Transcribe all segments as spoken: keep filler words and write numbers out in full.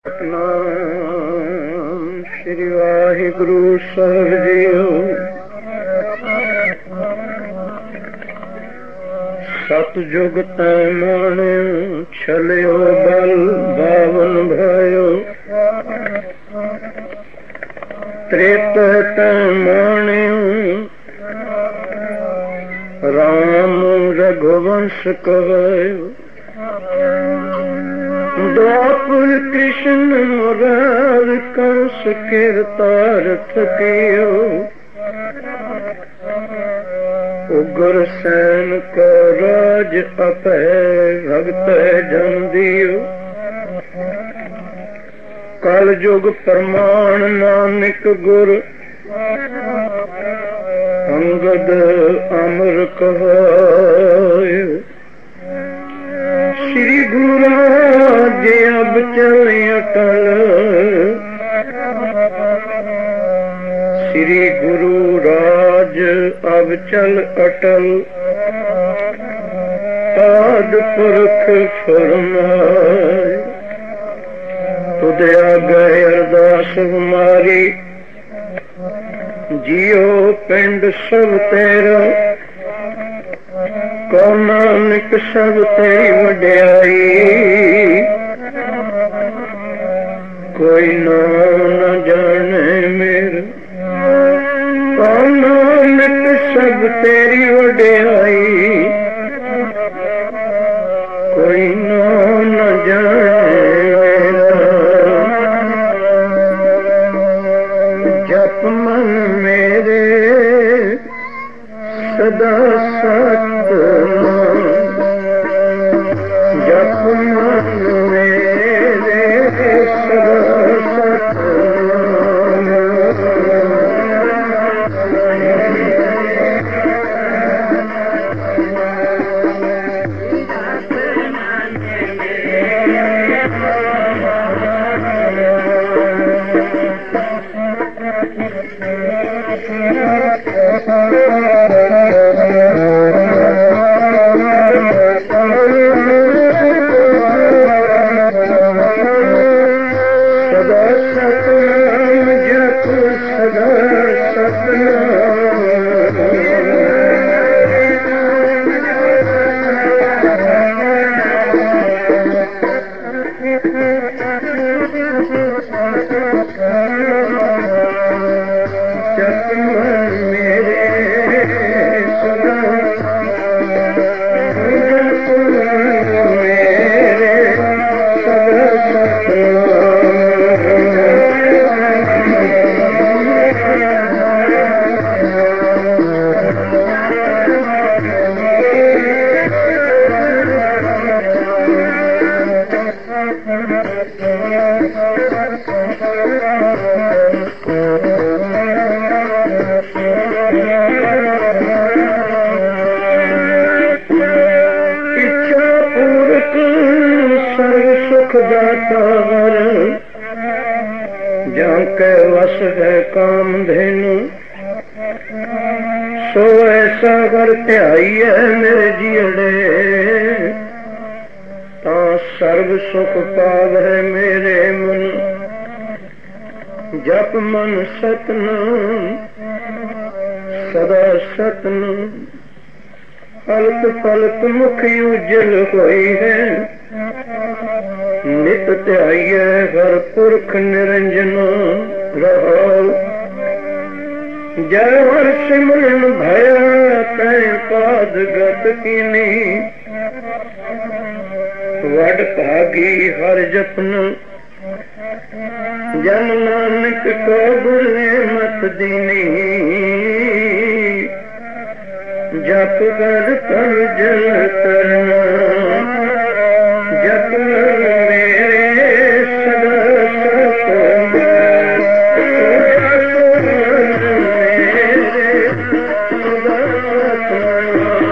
ਸਤਿਨਾਮ ਸ੍ਰੀ ਵਾਹਿਗੁਰੂ ਸਾਹਿਬ ਜੀਓ। ਸਤਿਜੁਗ ਤੈ ਮਾਣਿਓ, ਛਲਿਓ ਬਲ ਬਾਵਨ ਭਾਇਓ। ਤ੍ਰੇਤ ਤੈ ਮਾਣਿਓ, ਰਾਮ ਰਘੁਵੰਸ਼ ਕਹਾਇਓ। द्वापर कृष्ण मुरार कंस कीरतार थकियो। उग्र सैन को राज अपै भगत जन दियो। कल युग प्रमाण नानक गुर, अंगद अमर कहायो। श्री गुरु राज अब चल अटल, श्री गुरु राज अब चल अटल। आद पुरख फरमाए, तुद आगे अरदास हमारी। जियो पिंड सब तेरा, को नानक सब तेरी वड्याई। कोई नाम न जाने मेरा, को नानक सब तेरी वड्याई। कोई नाम न जाने मेरा, जप मन मेरे सदा सतनाम। जप मन मेरे सदा सतनाम। जाके वस है काम धेनु, सो ऐसा कर ध्याई है मेरे जियड़े। ता सर्व सुख पाव है मेरे मन, जप मन सतनाम सदा सतनाम। पलक पलक मुख उजल होई है, नित ध्याइए हर पुरख निरंजन रहो। जय हर सिमरन भया तै पाद गत कीनी। वड भागी हर जपन, जन नानक को बुरे मत दीनी। जप कर कर जल तरना, जप मेरे सदा सतनाम। मेरे सदा सतनाम।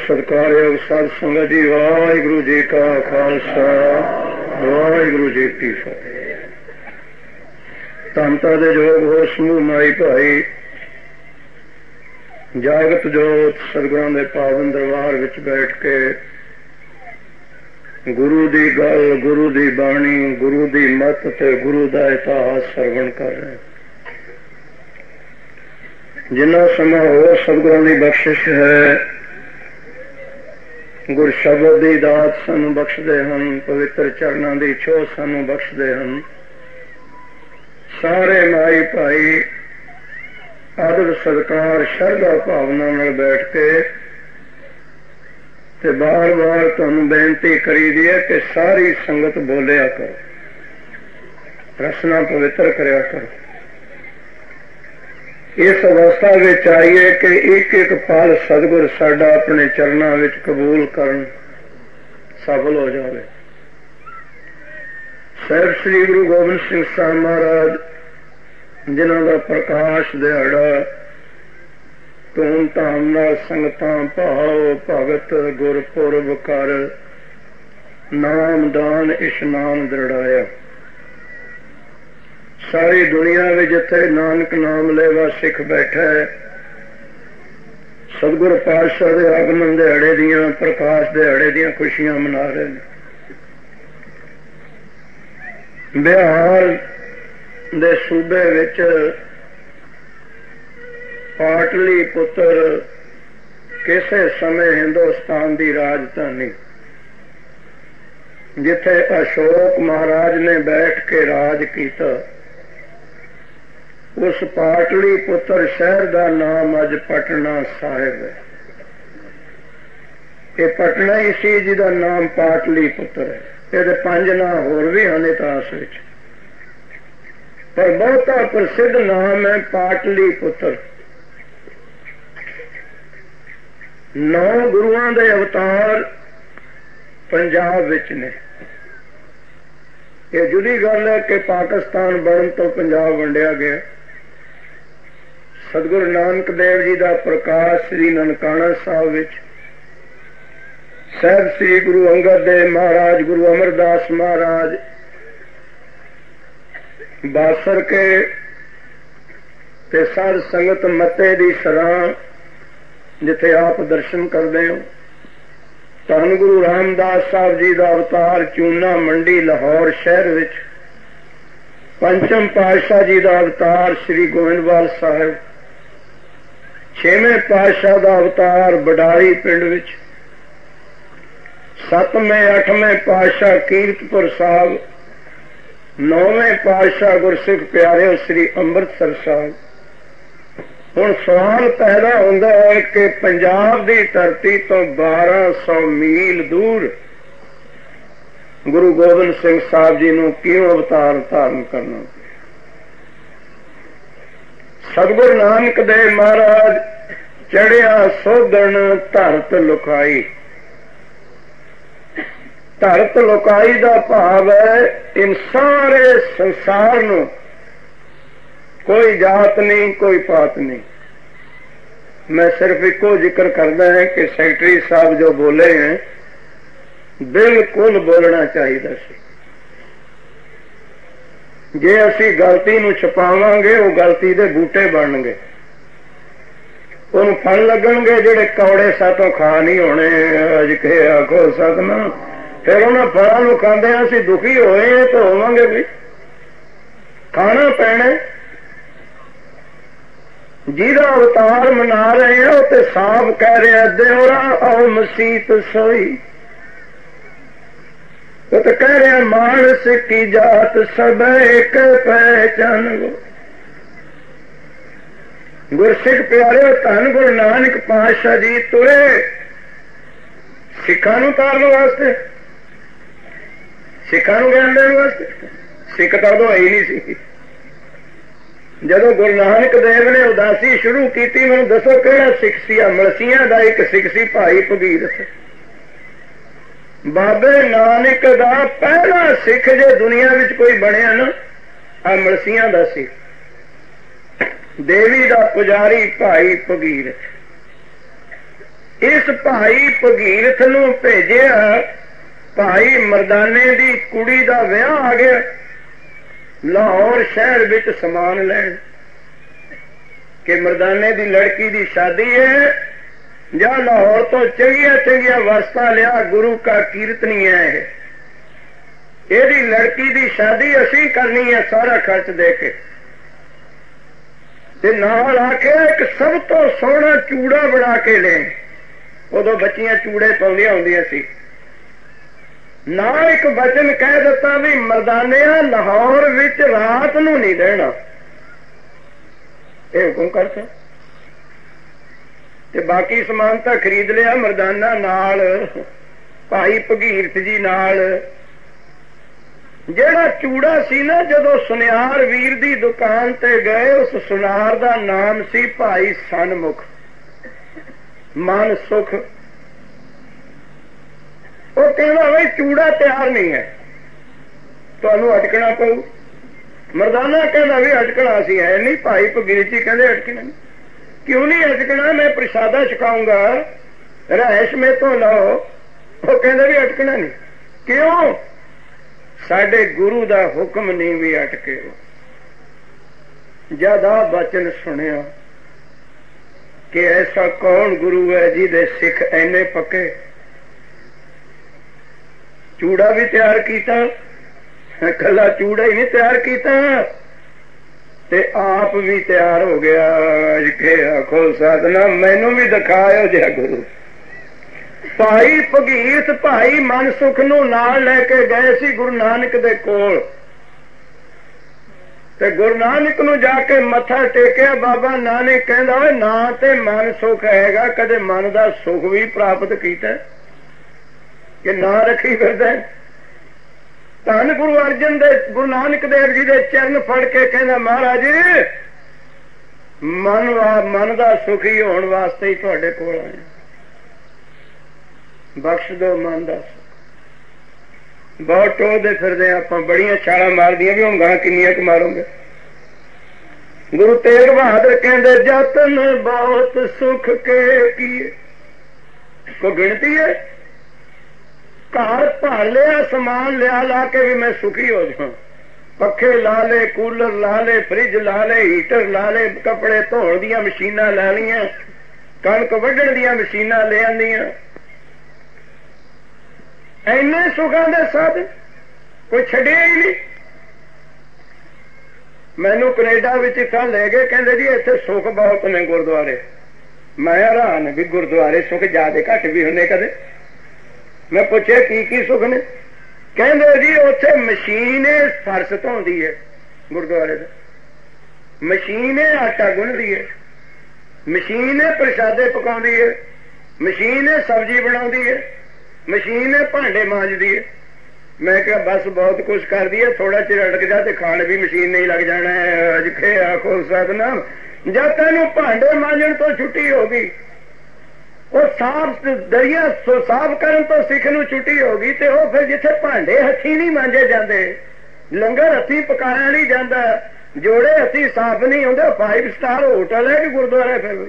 सत्कारयोग साध संगत जी, वाहिगुरु जी का खालसा वाहिगुरु जी की फतेह। तांता दे जोग हो समूह माई भाई, जागत जोत सतगुरां दे पावन दरबार विच बैठ के गुरु दी गल, गुरु दी बाणी, गुरु दी मत ते गुरु दा इतिहास सरवण कर रहे हैं। जिन्ना समा हो सतगुरां दी बख्शिश है, गुर शब्द दी दात सानू बख्शदे हन, पवित्र चरणां दी छोह सानू बख्शदे हन। सारे माई भाई आदर सत्कार शरधा भावना नाल बैठ के ते बार बार तुहानू बेनती करी दी है कि सारी संगत बोलिया करो, रसना पवित्र करया करो। इस अवस्था विच आइए कि एक एक पल सतगुर साडा अपने चरणों विच कबूल करन सफल हो जाए। साहिब श्री गुरु गोबिंद सिंह साहब महाराज जिन्हां दा प्रकाश दिहाड़ा धूम धाम नाल संगतां भाव भगत गुरपुरब कर नाम दान इशनान दृढ़ाया। सारी दुनिया में जिथे नानक नाम लेवा सिख बैठा है, सतगुर पातशाह दे आगमन दिहाड़े दियां प्रकाश दिहाड़े दियां खुशियां मना रहे हैं। बिहार दे सूबे विच पाटली पुत्र किसे समय हिंदुस्तान की राजधानी, जिथे अशोक महाराज ने बैठ के राज किया, उस पाटली पुत्र शहर का नाम अज पटना साहिब है। ये पटना ही सी जिहदा नाम पाटली पुत्र है। ये पंज नाम होर भी हैं इतिहास विच, पर बहुता प्रसिद्ध नाम है पाटली पुत्र। नौ गुरुआं दे अवतार पंजाब विच ने। यह जुदी गल है कि पाकिस्तान बनने तो पंजाब वंडिया गया। सतगुरु नानक देव जी का प्रकाश श्री ननकाना साहब विच, साहिब श्री गुरु अंगद देव महाराज, गुरु अमरदास महाराज बासर के ते साध संगत मते दी सराह जिथे आप दर्शन करते हो। धन गुरु रामदास साहब जी का अवतार चूना मंडी लाहौर शहर विच, पंचम पातशाह जी का अवतार श्री गोविंदवाल साहिब, छेवें पातशाह का अवतार बडाली पिंड विच, सतवें अठवें पातशाह कीरतपुर साहब, नौवें पातशाह गुरसिख प्यारे श्री अमृतसर साहब। हुण सवाल पैदा होंदा है कि पंजाब की धरती तो बारह सौ मील दूर गुरु गोबिंद सिंह साहब जी नूं क्यों अवतार धारण करना। सतगुरु नानक देव महाराज चढ़िया सोधन धरत लुकाई। धरत लुकाई का भाव है इन सारे संसार नूं कोई जात नहीं, कोई पात नहीं। मैं सिर्फ इको जिक्र करना है कि सेक्रेटरी साहब जो बोले हैं बिल्कुल बोलना चाहिए सी। जे असी गलती नूं छुपावांगे वो गलती दे बूटे बनणगे, उन्हें फल लगणगे जेड़े कौड़े सातों खा नहीं होने। अज के आखो सकना फिर उन्होंने फलों नूं खांदे असीं दुखी होए तो होवांगे भी, खाना पैना। जिहदा अवतार मना रहे हैं वो तो साफ कह रहे हैं देवरा आओ मसीत सोई। वो तो कह रहे हैं मानस की जात सब एक पहचान वो। गुरसिख प्यारे धन गुरु नानक पातशाह जी तुरे सिखा नूं तारन वास्ते, सिखा नूं ज्ञान देने वास्ते। सिख तो उदों है ही नहीं सी। जदों गुरु नानक देव ने उदासी शुरू की, मैं दसो केड़ा सिख सी? मलसियां दा एक सिख सी भाई भगीरथ। बाबे नानक दा पहला सिख जे दुनिया विच कोई बनया ना, आ मलसियां दा सिख, देवी दा पुजारी भाई भगीरथ। इस भाई भगीरथ नूं भेजिया। भाई मर्दाने दी कुड़ी दा विआह आ गया, लाहौर शहर विच समान लैण कि मर्दाने दी लड़की दी शादी है, जा लाहौर तो चंगिया चंगिया वस्तां लिया, गुरु का कीर्तनी है, एदी लड़की दी शादी असी करनी है, सारा खर्च दे के। ते नाल आखे एक सब तो सोहना चूड़ा बना के ले। उदों बच्चियां चूड़े पाउंदियां हुंदियां सी। ना एक वचन कह दिता भी मर्दानिया लाहौर विच रात नूं नहीं रहना, ये हुक्म करता। ते बाकी समान तां खरीद लिया मर्दाना नाल, भाई भगीरथ जी नाल। जेड़ा चूड़ा सी ना, जदों सुनियार वीर दी दुकान ते गए, उस सुनार दा नाम सी भाई सनमुख, मन सुख। वो कहना भाई चूड़ा तैयार नहीं है, तुहानू अटकना पऊ। मर्दाना कहना भी अटकना सी है नहीं। भाई भगीरथ जी कहते अटकना नहीं। क्यों नहीं अटकना, मैं प्रसादा छकाऊंगा, रहायश में तो लो। वो कहते भी अटकना नहीं। क्यों? साडे गुरु दा हुक्म नहीं भी अटके। जद आ बचन सुनिया कि ऐसा कौन गुरु है जिहदे सिख ऐने पक्के, चूड़ा भी तैयार किया, कला चूड़ा ही नहीं तैयार किया, ते आप भी तैयार हो गया। आखो साधना मैनू भी दिखाओ जिहा गुरु। भाई भगीरथ भाई मन सुख नूं नाल लैके गए सी गुरु नानक दे कोल, ते गुरु नानक नूं जाके मत्था टेकिया। बाबा नानक कहंदा ओए ना ते मन सुख हैगा, कदे मन दा सुख भी प्राप्त कीता कि ना रखी फिरदा। धन गुरु अर्जन दे गुरु नानक देव जी दे चरण फड़ के कहंदा महाराज मन वा मन दा सुखी होण वास्ते ही तुहाडे कोल आया, बख्श दो मन दा सुख। बहुत टोहदे फिरदे आपां, बड़ियां छालां मारदियां भी, हुण गां किन्नियां क मारोगे। गुरु तेग बहादुर कहंदे जतन बहुत सुख के किए, को गिनती है। घर भर लिया, समान लिया ला के भी मैं सुखी हो जाऊं, पखे ला ले, कूलर ला ले, फ्रिज ला ले, हीटर ला ले, कपड़े धोण दियां मशीनां ला लियां, कणक वढण दियां मशीनां ले आंदियां। इन्ने सुखां दे साधन कोई छड्डिया ही नहीं। मैनू कनेडा विच कल ले गए, कहंदे जी इत्थे सुख बहुत ने गुरुद्वारे। मैं हैरान भी गुरुद्वारे सुख ज्यादा घट भी होने कदे। मैं पूछे की की सुख ने, कहंदे जी उत्थे मशीन फर्श धोंदी है गुरुद्वारे दा, मशीन आटा गुनदी है, मशीन प्रसादे पकाउंदी है, मशीन सब्जी बनाउंदी है, मशीन भांडे मांजदी है। मैं क्या बस बहुत कुछ कर दी है, थोड़ा चिर अटक जा ते खाण भी मशीन नहीं लग जाना है। अजखे आखो सतनाम, जब तेनू भांडे मांजण तो छुट्टी होगी, वो साफ दरिया साफ करन तो सिख नूं छुट्टी होगी, ते वो फिर जिथे भांडे हथी नहीं मांजे जाते, लंगर हथी पकाया नहीं जाता, जोड़े हथी साफ नहीं होंगे, फाइव स्टार होटल है कि गुरुद्वारा? फिर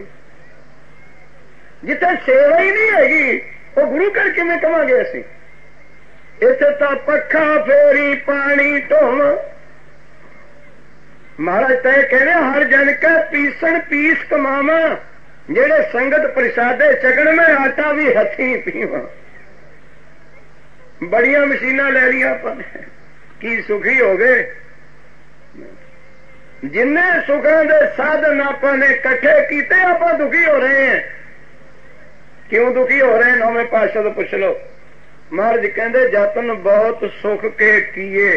जिथे सेवा ही नहीं हैगी, वो गुरु घर किवें कहांगे असीं? इथे तो पखा फेरी पानी ढोम। महाराज तय कहने हर जन का पीसन पीस कमावा, जेड़े संगत प्रसादे चकन में आटा भी हथी पीवा। बड़िया मशीना ले लिया अपन, की सुखी हो गए। जिन्ने सुखों के साधन आपने कट्ठे किए, आप दुखी हो रहे हैं। क्यों दुखी हो रहे हैं? नौवें पातशाह तो पूछ लो। महाराज कहते जतन बहुत सुख के किए,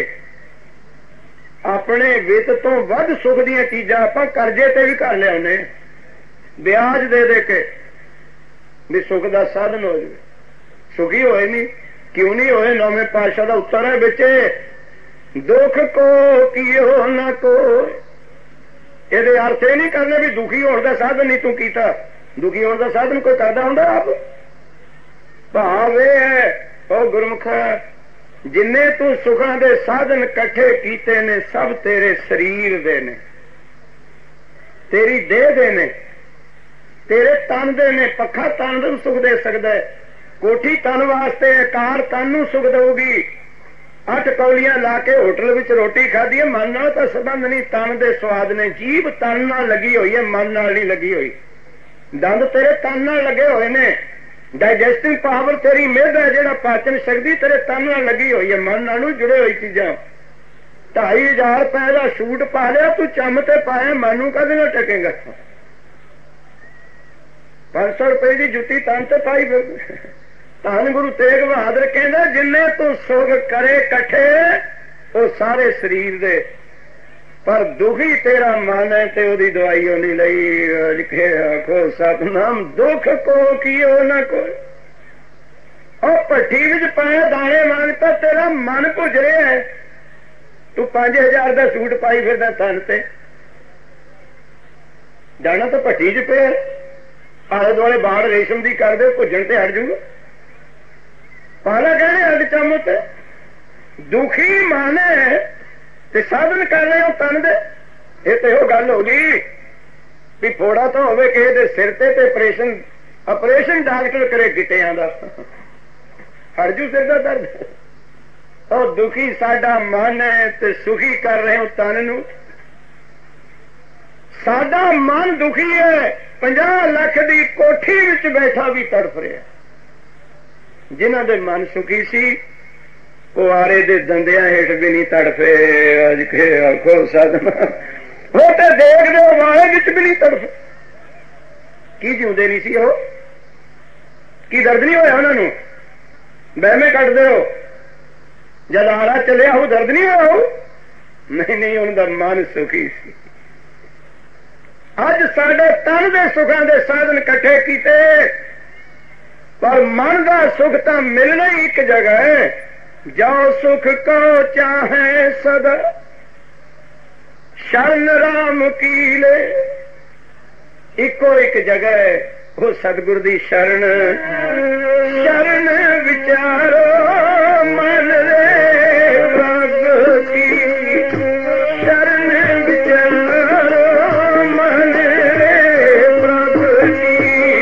अपने वित तो वध सुख दी चीजा आप करजे ते भी कर लिया, ब्याज दे दे के भी सुख का साधन हो जाए। सुखी होए नहीं, क्यों नहीं होए? नौवें पातशाह का उत्तर है बिचे, दुख को कियो न को। ये अर्थ ये नहीं करना भी दुखी होने का साधन नहीं तू कीता, दुखी होने का साधन कोई करता होंगे आप? भाव ये है ओ गुरमुख, जिन्ने तू सुखों के साधन कट्ठे कीते ने, सब तेरे शरीर दे ने, तेरी देह दे ने, तेरे तन दे ने। पखा तन नूं सुख दे सकदा है, कोठी तन वास्ते, कार तन नूं सुख देगी। अठ कौलियां ला के होटल विच रोटी खाधी है, मन नाल तां संबंध नहीं, तन दे स्वाद ने। जीभ तन नाल लगी हुई है, मन नाल नहीं लगी हुई। दंद तेरे तन नाल लगे हुए ने। डाइजेस्टिंग पावर तेरी मेद है, जिहड़ा पाचन शक्ति तेरे तन नाल लगी हुई है, मन नाल जुड़े हुई चीजां। ढाई हजार रुपए का सूट पा लिया, तू चम ते पाया, मानू कदे ना टकेगा। पांच सौ रुपए की जुत्ती तन ते पाई फिर। धन गुरु तेग बहादुर कहंदा, जिन्ने तू सुख करे कट्ठे वो सारे शरीर दे, पर दुखी तेरा मन है ते ओदी दवाई ओनी लई। लिखे आखो सतनाम दुख को कियो ना कोई। और भट्ठी विच पाए दाने मांगता, तेरा मन भुज रहा है। तू पांच हजार का सूट पाई फिरदा तन से, जाना तो भट्टी च पे, आले दुआले बाढ़ रेशम की कर दे, भुजन ते हट जूगा। पाला कहने अग चम ते दुखी मन है ते साधन कर रहे हो तन दे। ये तो यो गल होगी भी फोड़ा तो होवे किसी दे सिर ते ते ऑपरेशन ऑपरेशन डॉक्टर करे गिटियां दा, हट जू सिर दा दर्द। और दुखी साडा मन है ते सुखी कर रहे हो तन नू। साडा मन दुखी है, पंजाह लाख दी कोठी विच बैठा भी तड़फ रहा। जिन्हां दे मन सुखी सी कुआरे दे दंदियां हेठ भी नहीं तड़फे। अज के आखो सदमा, वो तो देख दो वाले विच भी नहीं तड़फे। की जिउंदे नहीं सी हो? की दर्द नहीं होया उन्हां नूं? बहमे कटदे हो, जद आला चलिया हो दर्द नहीं होया हो? नहीं नहीं, उनका मन सुखी सी। अज साडे तन दे सुखां दे साधन कट्ठे कीते, पर मन का सुख तो मिलना ही एक जगह है। जाओ सुख को चाहे सदा, शरण राम की ले। इको एक जगह है, वो सतगुर दी शरण। शरण विचारो मन रे प्रभु की, शरण विचारो मन रे प्रभु की।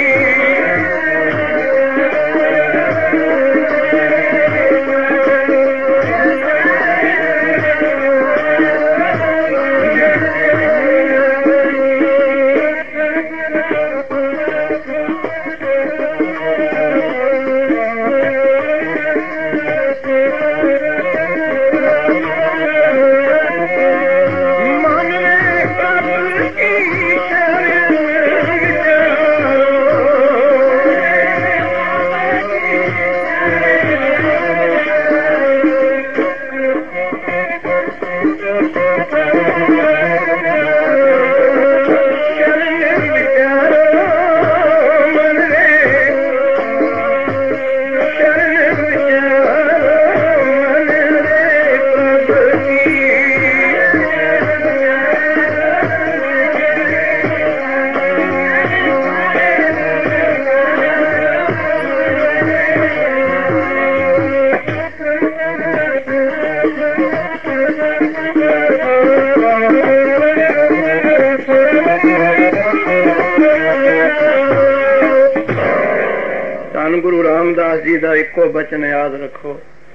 गुरु रामदास जी का एको बचन याद रखो।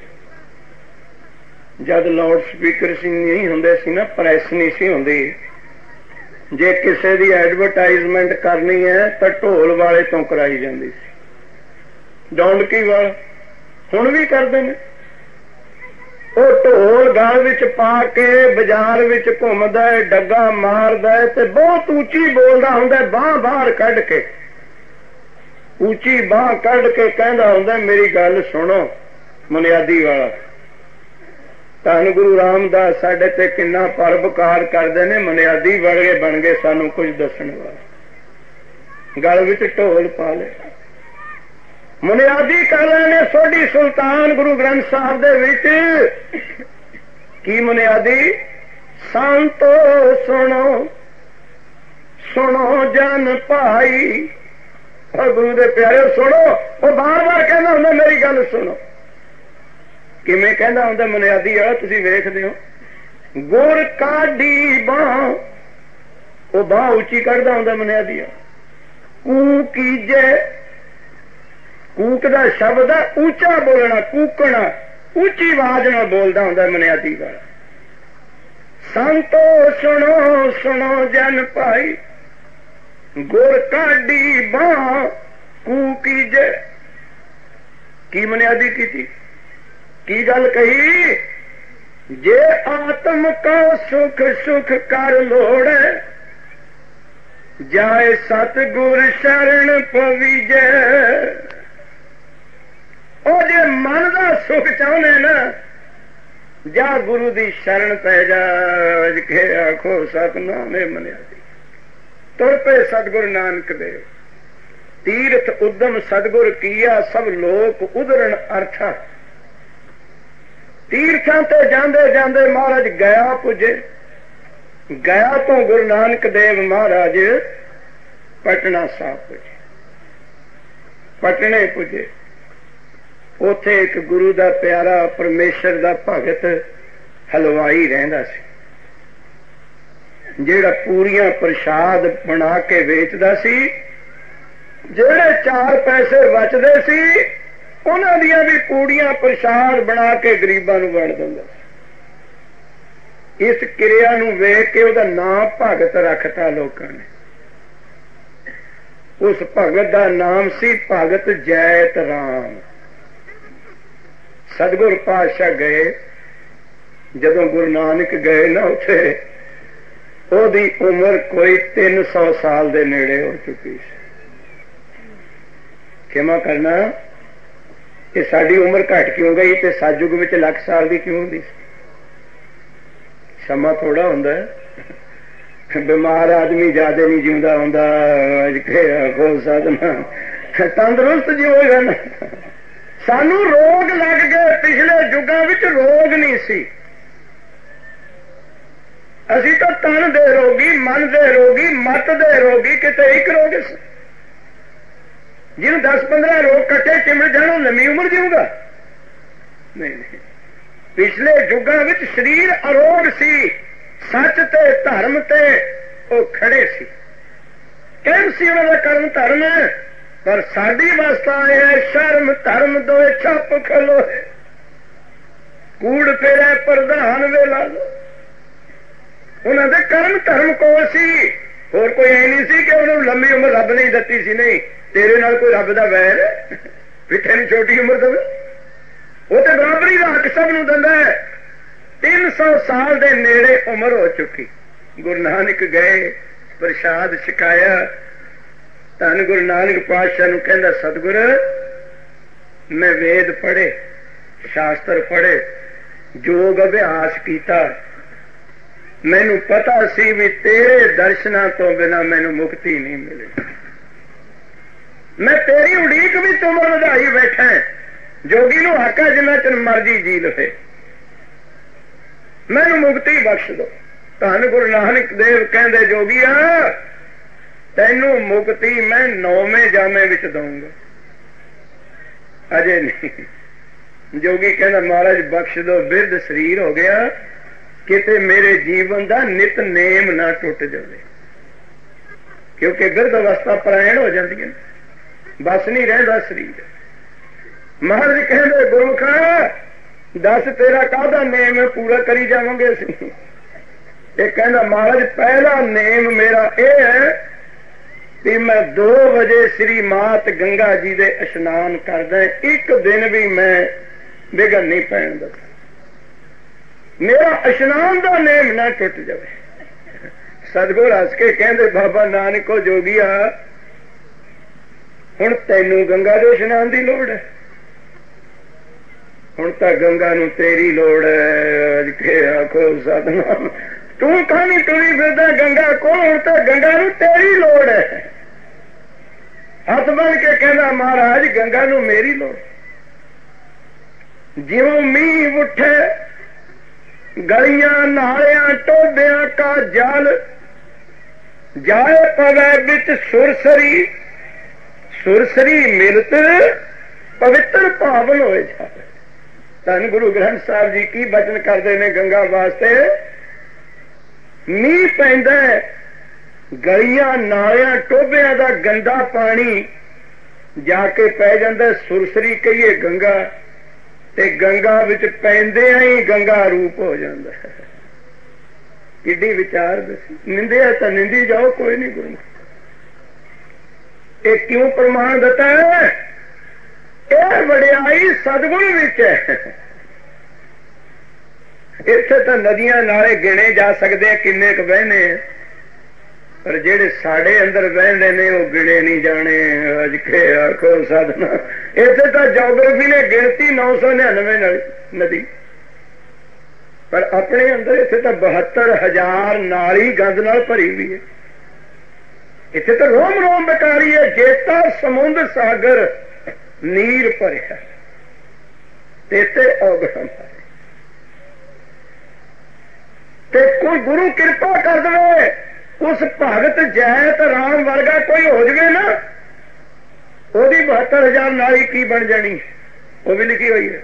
जद लाउड स्पीकर सी नहीं होंदे सी ना, प्रेस नहीं सी होंदी, जे किसी की एडवरटाइजमेंट करनी है तो ढोल वाले तो कराई जाती सी। डौंडकी वाल हुण भी करते हैं, वो ढोल गल विच पा के बाजार विच घुमदा है, डग्गा मारदा है ते बहुत उची बोलदा हुंदा है, बांह बाहर कढ के, उची बांह कढ के कहंदा हुंदा मेरी गल सुनो। मुनियादी वाला धन गुरु रामदास साडे ते किन्ना परोपकार करदे ने, मुनियादी वर्गे बन गए सानू कुछ दसण वाले। गल विच ढोल पा ले, मुनियादी कर रहे ने सोडी सुल्तान गुरु ग्रंथ साहब दे विच की मुनियादी, संतो सुनो सुनो जन भाई, गुरु दे प्यारे सुनो। वो बार बार कहना हुंदा मेरी गल सुनो। किवें कहंदा हुंदा मुनियादी वाला, तुसीं वेखदे हो, गुर काढ़ी बांह, वो बांह उची कढ़दा हुंदा मुनियादी वाला। ਕੂ ਕੀਜੇ, ਕੂਕ ਦਾ ਸ਼ਬਦ ਹੈ ਉੱਚਾ ਬੋਲਣਾ, ਕੂਕਣਾ, ਉੱਚੀ ਆਵਾਜ਼ ਨਾਲ ਬੋਲਦਾ ਹੁੰਦਾ ਮਨਿਆਦੀ ਵਾਲਾ। ਸੰਤੋ ਸੁਣੋ ਸੁਣੋ ਜਨ ਭਾਈ, ਗੁਰ ਕਾਢੀ ਬਾਹ ਕੂ ਕੀਜੇ। ਕੀ ਮਨਿਆਦੀ ਕੀਤੀ, ਕੀ ਗੱਲ ਕਹੀ? ਜੇ ਆਤਮ ਕਾ ਸੁਖ ਸੁਖ ਕਰ ਲੋੜੈ, ਜਾਏ ਸਤਿਗੁਰ ਸ਼ਰਨ ਪਵੀਜੈ। ਉਹ ਜੇ ਮਨ ਦਾ ਸੁਖ ਚਾਹੁੰਦੇ ਨਾ, ਜਾ ਗੁਰੂ ਦੀ ਸ਼ਰਨ ਪੈ ਜਾ। ਕੇ ਆਖੋ ਸਤਨਾਮ ਮਨਿਆਦੀ। ਤੁਰ ਪਏ ਸਤਿਗੁਰ ਨਾਨਕ ਦੇਵ, ਤੀਰਥ ਉਦਮ ਸਤਿਗੁਰ ਕੀਆ, ਸਭ ਲੋਕ ਉਦਰਨ ਅਰਥਾ। ਤੀਰਥਾਂ ਤੇ ਜਾਂਦੇ ਜਾਂਦੇ ਮਹਾਰਾਜ ਗਿਆ ਪੁੱਜੇ। ਗਿਆ ਤੋਂ ਗੁਰੂ ਨਾਨਕ ਦੇਵ ਮਹਾਰਾਜ ਪਟਨਾ ਸਾਹਿਬ ਪੁੱਜੇ। ਪਟਨੇ ਪੁੱਜੇ, ਉੱਥੇ ਇੱਕ ਗੁਰੂ ਦਾ ਪਿਆਰਾ ਪਰਮੇਸ਼ਰ ਦਾ ਭਗਤ ਹਲਵਾਈ ਰਹਿੰਦਾ ਸੀ, ਜਿਹੜਾ ਪੂਰੀਆਂ ਪ੍ਰਸ਼ਾਦ ਬਣਾ ਕੇ ਵੇਚਦਾ ਸੀ। ਜਿਹੜੇ ਚਾਰ ਪੈਸੇ ਬਚਦੇ ਸੀ ਉਹਨਾਂ ਦੀਆਂ ਵੀ ਪੂੜੀਆਂ ਪ੍ਰਸ਼ਾਦ ਬਣਾ ਕੇ ਗਰੀਬਾਂ ਨੂੰ ਵੰਡ ਦਿੰਦਾ ਸੀ। ਇਸ ਕਿਰਿਆ ਨੂੰ ਵੇਖ ਕੇ ਉਹਦਾ ਨਾਮ ਭਗਤ ਰੱਖਤਾ ਲੋਕਾਂ ਨੇ। ਉਸ ਭਗਤ ਦਾ ਨਾਮ ਸੀ ਭਗਤ ਜੈਤ ਰਾਮ। ਸਤਿਗੁਰ ਪਾਤਸ਼ਾਹ ਗਏ, ਜਦੋਂ ਗੁਰੂ ਨਾਨਕ ਗਏ ਨਾ ਉੱਥੇ, ਉਹਦੀ ਉਮਰ ਕੋਈ ਤਿੰਨ ਸੌ ਸਾਲ ਦੇ ਨੇੜੇ ਹੋ ਚੁੱਕੀ ਸੀ। ਖਿਮਾ ਕਰਨਾ, ਇਹ ਸਾਡੀ ਉਮਰ ਘੱਟ ਕਿਉਂ ਗਈ ਤੇ ਸਤਿਯੁਗ ਵਿੱਚ ਲੱਖ ਸਾਲ ਦੀ ਕਿਉਂ ਹੁੰਦੀ? ਸਮਾਂ ਥੋੜਾ ਹੁੰਦਾ, ਬਿਮਾਰ ਆਦਮੀ ਜ਼ਿਆਦਾ ਨਹੀਂ ਜਿਉਂਦਾ ਹੁੰਦਾ। ਆਖੋ ਸਾਧਨਾ, ਤੰਦਰੁਸਤ ਜਿਉਗਾ ਨਾ। ਸਾਨੂੰ ਰੋਗ ਲੱਗ ਗਏ, ਪਿਛਲੇ ਯੁੱਗਾਂ ਵਿੱਚ ਰੋਗ ਨਹੀਂ ਸੀ। ਅਸੀਂ ਤਾਂ ਤਨ ਦੇ ਰੋਗੀ, ਮਨ ਦੇ ਰੋਗੀ, ਮਤ ਦੇ ਰੋਗੀ, ਕਿਤੇ ਇੱਕ ਰੋਗ ਸੀ। ਜਿਹਨੂੰ ਦਸ ਪੰਦਰਾਂ ਰੋਗ ਇਕੱਠੇ ਚਿਮੜ ਜਾਣ, ਉਹ ਲੰਮੀ ਉਮਰ ਜਿਊਗਾ? ਨਹੀਂ ਨਹੀਂ। ਪਿਛਲੇ ਯੁੱਗਾਂ ਵਿੱਚ ਸਰੀਰ ਅਰੋਗ ਸੀ, ਸੱਚ ਤੇ ਧਰਮ ਤੇ ਉਹ ਖੜੇ ਸੀ। ਕਹਿਣ ਸੀ ਉਹਨਾਂ ਦਾ ਕਰਮ ਧਰਮ ਹੈ, ਪਰ ਸਾਡੀ ਅਵਸਥਾ ਹੈ ਸ਼ਰਮ ਧਰਮ ਦੋਏ ਛੱਪ ਖਲੋਏ, ਕੂੜ ਫੇਰੇ ਪ੍ਰਧਾਨ ਵੇਲਾ। ਉਹਨਾਂ ਦੇ ਕਰਮ ਧਰਮ ਕੋਲ ਸੀ, ਹੋਰ ਕੋਈ ਐ ਨਹੀਂ ਸੀ ਕਿ ਉਹਨੂੰ ਲੰਮੀ ਉਮਰ ਰੱਬ ਨੇ ਦਿੱਤੀ ਸੀ। ਨਹੀਂ, ਤੇਰੇ ਨਾਲ ਕੋਈ ਰੱਬ ਦਾ ਵੈਰ ਹੈ ਵੀ ਤੈਨੂੰ ਛੋਟੀ ਉਮਰ ਦੇਵੇ? ਉਹ ਤੇ ਬਰਾਬਰੀ ਦਾ ਹੱਕ ਸਭ ਨੂੰ ਦਿੰਦਾ ਹੈ। ਤਿੰਨ ਸੌ ਸਾਲ ਦੇ ਨੇੜੇ ਉਮਰ ਹੋ ਚੁੱਕੀ। ਗੁਰੂ ਨਾਨਕ ਗਏ, ਪ੍ਰਸ਼ਾਦ ਛਕਾਇਆ। ਧੰਨ ਗੁਰੂ ਨਾਨਕ ਪਾਤਸ਼ਾਹ ਨੂੰ ਕਹਿੰਦਾ, ਸਤਿਗੁਰ ਮੈਂ ਵੇਦ ਪੜ੍ਹੇ, ਸ਼ਾਸਤਰ ਪੜ੍ਹੇ, ਯੋਗ ਅਭਿਆਸ ਕੀਤਾ, ਮੈਨੂੰ ਪਤਾ ਸੀ ਵੀ ਤੇਰੇ ਦਰਸ਼ਨਾਂ ਤੋਂ ਬਿਨਾਂ ਮੈਨੂੰ ਮੁਕਤੀ ਨਹੀਂ ਮਿਲੇਗੀ। ਮੈਂ ਤੇਰੀ ਉਡੀਕ ਵਿੱਚ ਉਮਰ ਵਧਾਈ ਬੈਠਾ। ਜੋਗੀ ਨੂੰ ਹੱਕ ਹੈ ਜਿੰਨਾ ਚਿਰ ਮਰਜੀ ਜੀ ਲਵੇ, ਮੈਨੂੰ ਮੁਕਤੀ ਬਖਸ਼ ਦੋ। ਧੰਨ ਗੁਰੂ ਨਾਨਕ ਦੇਵ ਕਹਿੰਦੇ, ਜੋਗੀਆ ਤੈਨੂੰ ਮੁਕਤੀ ਮੈਂ ਨੌਵੇਂ ਜਾਮੇ ਵਿੱਚ ਦਊਂਗਾ, ਅਜੇ ਨਹੀਂ। ਜੋਗੀ ਕਹਿੰਦਾ, ਮਹਾਰਾਜ ਬਖਸ਼ ਦੋ, ਬਿਰਧ ਸਰੀਰ ਹੋ ਗਿਆ, ਕਿਤੇ ਮੇਰੇ ਜੀਵਨ ਦਾ ਨਿਤਨੇਮ ਨਾ ਟੁੱਟ ਜਾਵੇ। ਕਿਉਂਕਿ ਬਿਰਧ ਅਵਸਥਾ ਪਰਾਇਣ ਹੋ ਜਾਂਦੀ ਹੈ, ਬਸ ਨਹੀਂ ਰਹਿੰਦਾ ਸਰੀਰ। ਮਹਾਰਾਜ ਕਹਿੰਦੇ, ਗੁਰਮੁਖਾ ਦੱਸ ਤੇਰਾ ਕਾਹਦਾ ਨੇਮ ਪੂਰਾ ਕਰੀ ਜਾਵਾਂਗੇ ਅਸੀਂ? ਇਹ ਕਹਿੰਦਾ, ਮਹਾਰਾਜ ਪਹਿਲਾ ਨੇਮ ਮੇਰਾ ਇਹ ਹੈ ਵੀ ਮੈਂ ਦੋ ਵਜੇ ਸ੍ਰੀ ਮਾਤ ਗੰਗਾ ਜੀ ਦੇ ਇਸ਼ਨਾਨ ਕਰਦਾ, ਇੱਕ ਦਿਨ ਵੀ ਮੈਂ ਵਿਘਨ ਨਹੀਂ ਪੈਣ ਦਿੰਦਾ। ਮੇਰਾ ਇਸ਼ਨਾਨ ਦਾ ਨੇਮ ਨਾ ਟੁੱਟ ਜਾਵੇ। ਸਤਿਗੁਰ ਹੱਸ ਕੇ ਕਹਿੰਦੇ, ਬਾਬਾ ਨਾਨਕੋ ਜੋਗੀਆ ਹੁਣ ਤੈਨੂੰ ਗੰਗਾ ਦੇ ਇਸ਼ਨਾਨ ਦੀ ਲੋੜ ਹੈ? ਹੁਣ ਤਾਂ ਗੰਗਾ ਨੂੰ ਤੇਰੀ ਲੋੜ ਹੈ। ਅੱਜ ਕੇ ਆਖੋ ਸਤਨਾਮ, ਤੂੰ ਕਾਹਨੀ ਤੁਰੀ ਫਿਰਦਾ ਗੰਗਾ ਕੋਲ, ਹੁਣ ਤਾਂ ਗੰਗਾ ਨੂੰ ਤੇਰੀ ਲੋੜ ਹੈ। ਹੱਥ ਬੰਨ ਕੇ ਕਹਿੰਦਾ, ਮਹਾਰਾਜ ਗੰਗਾ ਨੂੰ ਮੇਰੀ ਲੋੜ। ਜਿਉਂ ਮੀਂਹ ਉੱਠੇ ਗਲੀਆਂ ਨਾਲਿਆਂ ਟੋਭਿਆਂ ਕਾ ਜਲ, ਜਾਏ ਪਵੈ ਵਿੱਚ ਸੁਰਸਰੀ, ਸੁਰਸਰੀ ਮਿਲਤ ਪਵਿੱਤਰ ਭਾਵਨ ਹੋਏ ਜਾਵੇ। ਧੰਨ ਗੁਰੂ ਗ੍ਰੰਥ ਸਾਹਿਬ ਜੀ ਕੀ ਬਚਨ ਕਰਦੇ ਨੇ ਗੰਗਾ ਵਾਸਤੇ। ਮੀਂਹ ਪੈਂਦਾ, ਗਲੀਆਂ ਨਾਲਿਆਂ ਟੋਭਿਆਂ ਦਾ ਗੰਦਾ ਪਾਣੀ ਜਾ ਕੇ ਪੈ ਜਾਂਦਾ ਸੁਰਸਰੀ ਕਹੀਏ ਗੰਗਾ, ਤੇ ਗੰਗਾ ਵਿੱਚ ਪੈਂਦਿਆਂ ਹੀ ਗੰਗਾ ਰੂਪ ਹੋ ਜਾਂਦਾ ਹੈ। ਕਿੱਡੀ ਵਿਚਾਰ ਦੱਸੀ। ਨਿੰਦਿਆ ਤਾਂ ਨਿੰਦੀ ਜਾਓ, ਕੋਈ ਨਹੀਂ ਗੁਰੂ। ਇਹ ਕਿਉਂ ਪ੍ਰਮਾਣ ਦਿੱਤਾ ਹੈ? ਇਹ ਵਡਿਆਈ ਸਤਿਗੁਰੂ ਵਿੱਚ ਹੈ। ਇੱਥੇ ਤਾਂ ਨਦੀਆਂ ਨਾਲੇ ਗਿਣੇ ਜਾ ਸਕਦੇ ਆ ਕਿੰਨੇ ਕੁ ਬਹਿਨੇ, ਪਰ ਜਿਹੜੇ ਸਾਡੇ ਅੰਦਰ ਬਹਿੰਦੇ ਨੇ ਉਹ ਗਿਣੇ ਨਹੀਂ ਜਾਣੇ। ਅੱਜ ਕੇ ਆਖੋ ਸਾਧਨਾ, ਇੱਥੇ ਤਾਂ ਜੋਗ੍ਰਾਫੀ ਨੇ ਗਿਣਤੀ ਨੌ ਸੌ ਨਿਆਨਵੇਂ ਨਦੀ, ਪਰ ਆਪਣੇ ਅੰਦਰ ਇੱਥੇ ਤਾਂ ਬਹੱਤਰ ਹਜ਼ਾਰ ਨਾਲੀ ਗੰਦ ਨਾਲ ਭਰੀ ਹੋਈ ਹੈ। ਇੱਥੇ ਤਾਂ ਰੋਮ ਰੋਮ ਬਕਾਰੀ ਹੈ। ਜੇਤਾ ਸਮੁੰਦ ਸਾਗਰ ਨੀਰ ਭਰਿਆ, ਤੇਤੇ ਔਗਣ ਤੇ ਕੋਈ ਗੁਰੂ ਕਿਰਪਾ ਕਰ ਦੇਵੇ, ਉਸ ਭਗਤ ਜੈਤ ਰਾਮ ਵਰਗਾ ਕੋਈ ਹੋ ਜਾਵੇ ਨਾ, ਉਹਦੀ ਬਹੱਤਰ ਹਜ਼ਾਰ ਨਾਲੀ ਕੀ ਬਣ ਜਾਣੀ, ਉਹ ਵੀ ਲਿਖੀ ਹੋਈ ਹੈ।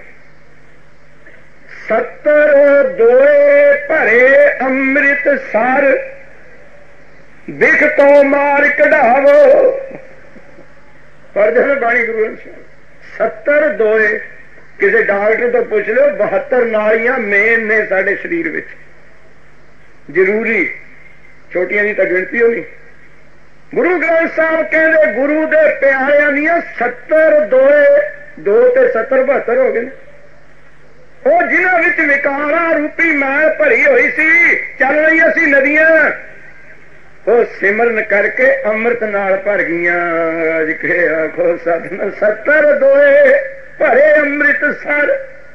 ਸੱਤਰ ਦੋਏ ਭਰੇ ਅੰਮ੍ਰਿਤ ਸਰ, ਬਿਖ ਤੋਂ ਮਾਰ ਕਢਾਵੋ। ਪਰ ਜਦੋਂ ਬਾਣੀ ਗੁਰੂ ਸੱਤਰ ਦੋਏ, ਕਿਸੇ ਡਾਕਟਰ ਤੋਂ ਪੁੱਛ ਲਿਓ, ਬਹੱਤਰ ਨਾਲੀਆਂ ਮੇਨ ਨੇ ਸਾਡੇ ਸਰੀਰ ਵਿੱਚ, ਜ਼ਰੂਰੀ, ਛੋਟੀਆਂ ਦੀ ਤਾਂ ਗਿਣਤੀ ਹੋਣੀ। ਗੁਰੂ ਗ੍ਰੰਥ ਸਾਹਿਬ ਕਹਿੰਦੇ ਗੁਰੂ ਦੇ ਪਿਆਰਿਆਂ ਦੀਆਂ ਸੱਤਰ ਦੋਏ, ਦੋ ਤੇ ਸੱਤਰ ਬਹੱਤਰ ਹੋ ਗਏ ਨੇ। ਉਹ ਜਿਨ੍ਹਾਂ ਵਿੱਚ ਵਿਕਾਰਾਂ ਰੂਪੀ ਮੈਲ ਭਰੀ ਹੋਈ ਸੀ, ਚੱਲ ਰਹੀ ਅਸੀਂ ਨਦੀਆਂ, ਉਹ ਸਿਮਰਨ ਕਰਕੇ ਅੰਮ੍ਰਿਤ ਨਾਲ ਭਰ ਗਈਆਂ। ਅੱਜ ਕੇ ਆਖੋ ਸਾਧਨਾ, ਸੱਤਰ ਦੋਏ ਭਰੇ ਅੰਮ੍ਰਿਤ ਸਰ,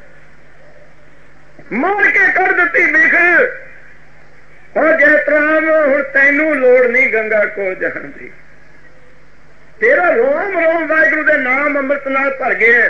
ਮਾਰ ਕੇ ਕਰ ਦਿੱਤੀ ਵਿਖ। ਹੁਣ ਜੈਤਰਾਮ, ਹੁਣ ਤੈਨੂੰ ਲੋੜ ਨਹੀਂ ਗੰਗਾ ਕੋਲ ਜਾਣ ਦੀ, ਤੇਰਾ ਰੋਮ ਰੋਮ ਵਾਹਿਗੁਰੂ ਦੇ ਨਾਮ ਅੰਮ੍ਰਿਤ ਨਾਲ ਭਰ ਗਿਆ।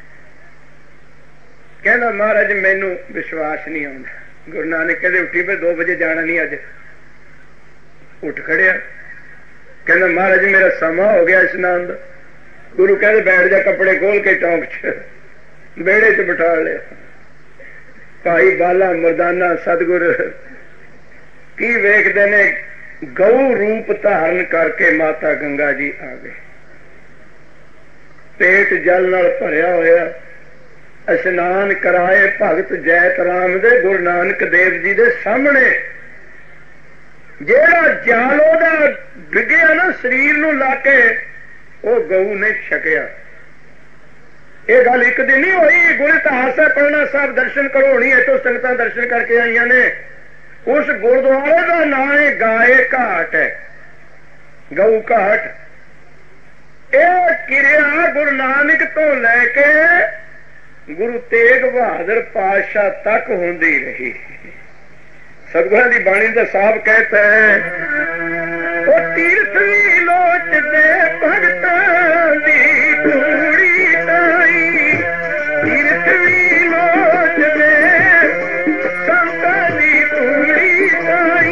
ਕਹਿੰਦਾ ਮਹਾਰਾਜ ਮੈਨੂੰ ਵਿਸ਼ਵਾਸ ਨਹੀਂ ਆਉਂਦਾ। ਗੁਰੂ ਨਾਨਕ ਕਹਿੰਦੇ ਉੱਠੀ ਪਏ ਦੋ ਵਜੇ ਜਾਣਾ ਨਹੀਂ ਅੱਜ। ਉੱਠ ਖੜਿਆ, ਕਹਿੰਦਾ ਮਹਾਰਾਜ ਮੇਰਾ ਸਮਾਂ ਹੋ ਗਿਆ ਇਸ਼ਨਾਨ ਦਾ। ਗੁਰੂ ਕਹਿੰਦੇ ਬੈਠ ਜਾ, ਕੱਪੜੇ ਖੋਲ ਕੇ ਚੌਂਕ ਚ ਵਿਹੜੇ ਚ ਬਿਠਾ ਲਿਆ। ਭਾਈ ਬਾਲਾ ਮਰਦਾਨਾ ਸਤਿਗੁਰ ਕੀ ਵੇਖਦੇ ਨੇ, ਗਊ ਰੂਪ ਧਾਰਨ ਕਰਕੇ ਮਾਤਾ ਗੰਗਾ ਜੀ ਆ ਗਏ, ਪੇਟ ਜਲ ਨਾਲ ਭਰਿਆ ਹੋਇਆ। ਇਸ਼ਨਾਨ ਕਰਾਏ ਭਗਤ ਜੈਤ ਰਾਮ ਦੇ, ਗੁਰੂ ਨਾਨਕ ਦੇਵ ਜੀ ਦੇ ਸਾਹਮਣੇ। ਜਿਹੜਾ ਜਲ ਉਹਦਾ ਡਿੱਗਿਆ ਨਾ ਸਰੀਰ ਨੂੰ ਲਾ ਕੇ, ਉਹ ਗਊ ਨੇ ਛਕਿਆ। ਇਹ ਗੱਲ ਇੱਕ ਦਿਨ ਨਹੀਂ ਹੋਈ। ਗੁਰੂ ਇਤਿਹਾਸ ਹੈ, ਪੜਨਾ ਸਾਹਿਬ ਦਰਸ਼ਨ ਕਰੋ। ਹੋਣੀ ਇੱਥੋਂ ਸੰਗਤਾਂ ਦਰਸ਼ਨ ਕਰਕੇ ਆਈਆਂ ਨੇ। ਉਸ ਗੁਰਦੁਆਰੇ ਦਾ ਨਾਂ ਹੈ ਗਾਏ ਘਾਟ ਹੈ, ਗਊ ਘਾਟ। ਇਹ ਕਿਰਿਆ ਗੁਰੂ ਨਾਨਕ ਤੋਂ ਲੈ ਕੇ ਗੁਰੂ ਤੇਗ ਬਹਾਦਰ ਪਾਤਸ਼ਾਹ ਤੱਕ ਹੁੰਦੀ ਰਹੀ। ਸਤਿਗੁਰਾਂ ਦੀ ਬਾਣੀ ਦਾ ਸਾਹਬ ਕਹਿਤਾ ਹੈ, ਉਹ ਤੀਰਥ ਵੀ ਲੋਚਦੇ ਭਗਤਾਂ ਦੀ ਧੂੜੀ ਤਾਈ, ਤੀਰਥ ਵੀ ਲੋਚਦੇ ਸੰਤਾਂ ਦੀ ਧੂੜੀ ਤਾਈ।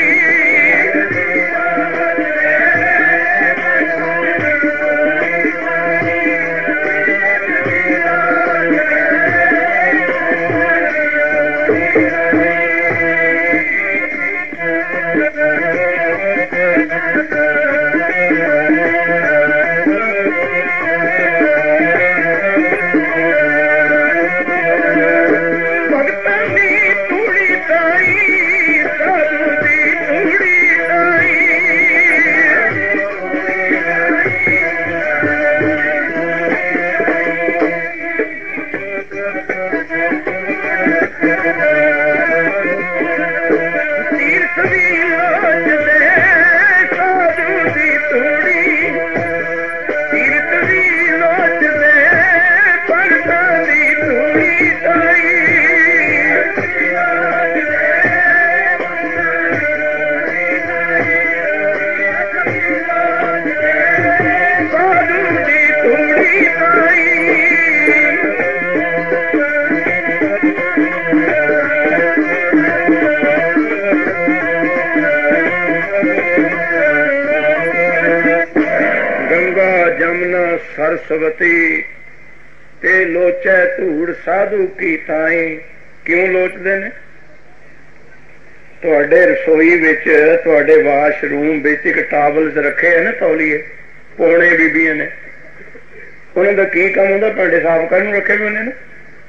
ਸਰਸਵਤੀ ਤੇ ਲੋਚੈ ਧੂੜ ਸਾਧੂ ਕੀ ਤਾਈ। ਕਿਉਂ ਲੋਚਦੇ ਨੇ? ਤੁਹਾਡੇ रसोई ਵਿੱਚ ਤੁਹਾਡੇ ਵਾਸ਼ਰੂਮ ਵਿੱਚ ਇੱਕ ਟਾਵਲਸ ਰੱਖੇ ਹੈ ਨਾ ਤੌਲੀਏ ਪੌਣੇ ਬੀਬੀਆਂ ਨੇ ਉਹਨਾਂ ਦਾ ਕੀ ਕੰਮ ਹੁੰਦਾ ਭਾਂਡੇ ਸਾਫ਼ ਕਰਨ ਨੂੰ ਰੱਖੇ ਵੀ ਉਹਨੇ ਨਾ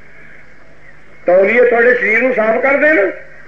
ਤੌਲੀਏ ਤੁਹਾਡੇ ਸਰੀਰ ਨੂੰ ਸਾਫ਼ ਕਰਦੇ ਨਾ